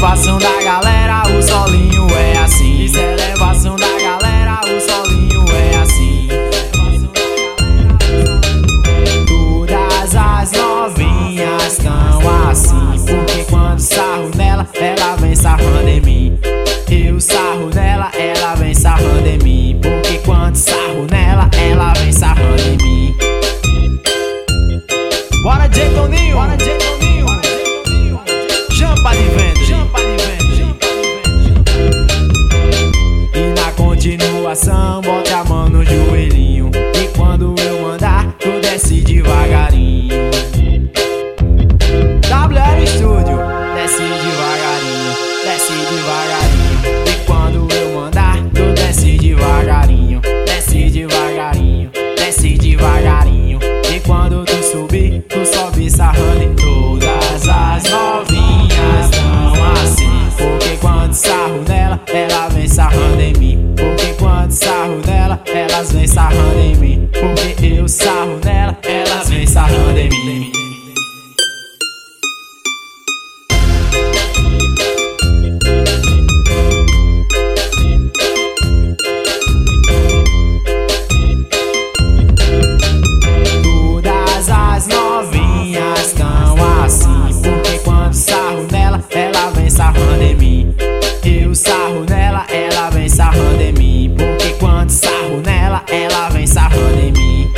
elevação da galera, o solinho é assim. Isso é elevação da galera, o solinho é assim. Todas as novinhas tão assim, porque quando sarro nela, ela vem sarrando em mim. Eu sarro nela, ela vem sarrando em mim. Porque quando sarro nela, ela vem sarrando em mim. Bora DJ Toninho, bora DJ Toninho, jampa de vento, jampa de vento. E na continuação, bote a mão no joelhinho. E quando eu mandar, tu desce devagarinho. WL Studio, desce devagarinho, desce devagarinho. E quando eu mandar, tu desce devagarinho, desce devagarinho, desce devagarinho. E quando tu subir, tu sobe sarrando em todas as novinhas tão assim. Porque quando sarro nela, ela vem sarrando em mim. Porque quando sarro nela, elas vem sarrando em mim. Porque eu sarro nela, elas vem sarrando em mim. Todas as novinhas tão assim, porque quando sarro nela, ela vem sarrando em mim. Eu sarro nela, ela vem sarrando em mim. Porque quando sarro nela, ela vem sarrando em mim.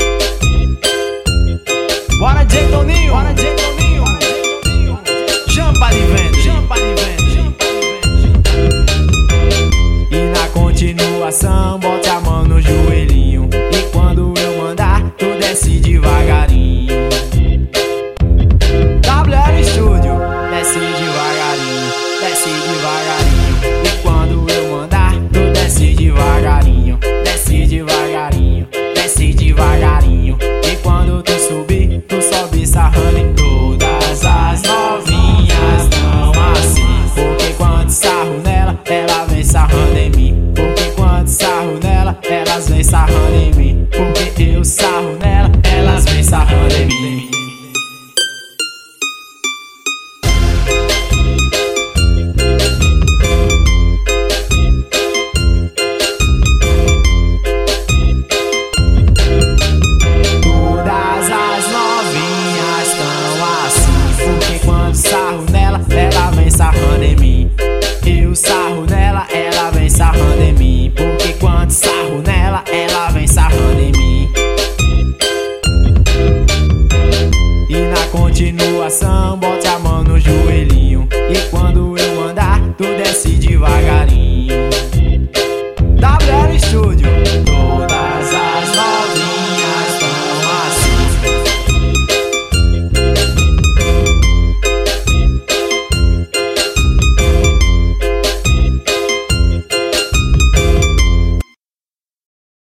Bora DJ Toninho, bora DJ Toninho, jampa de vento, jampa de vento. E na continuação, bote a mão no joelhinho. E quando eu mandar, tu desce devagarinho. WL Studio, desce devagarinho, desce devagarinho. E quando eu mandar, tu desce devagarinho, desce devagarinho, desce devagarinho. E quando tu subir, tu sobe sarrando em todas as novinhas tão assim. Porque quando sarro nela, ela vem sarrando em mim. Porque quando sarro nela, elas vem sarrando em mim. Porque eu sarro nela, elas vem sarrando em mim. Todas as novinhas tão assim, porque quando sarro nela, ela vem sarrando em mim. Eu sarro nela, ela vem sarrando em mim. Porque quando sarro nela, ela vem sarrando em mim. E na continuação, bote a mão no joelhinho. E quando eu mandar, tu desce